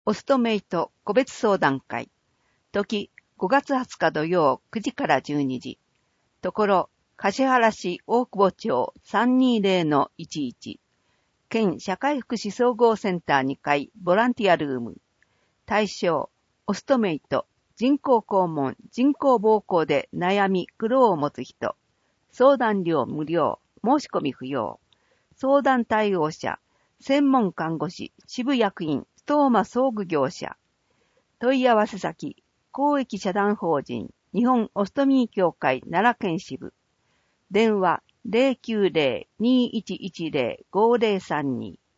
オストメイト個別相談会。時、5月20日土曜9時から12時。ところ、橿原市大久保町 320-11。県社会福祉総合センター2階ボランティアルーム。対象、オストメイト、人工肛門、人工膀胱で悩み、苦労を持つ人。相談料無料、申し込み不要。相談対応者、専門看護師、支部役員、ストーマ装具業者。問い合わせ先、公益社団法人、日本オストミー協会奈良県支部。電話 090-2110-5032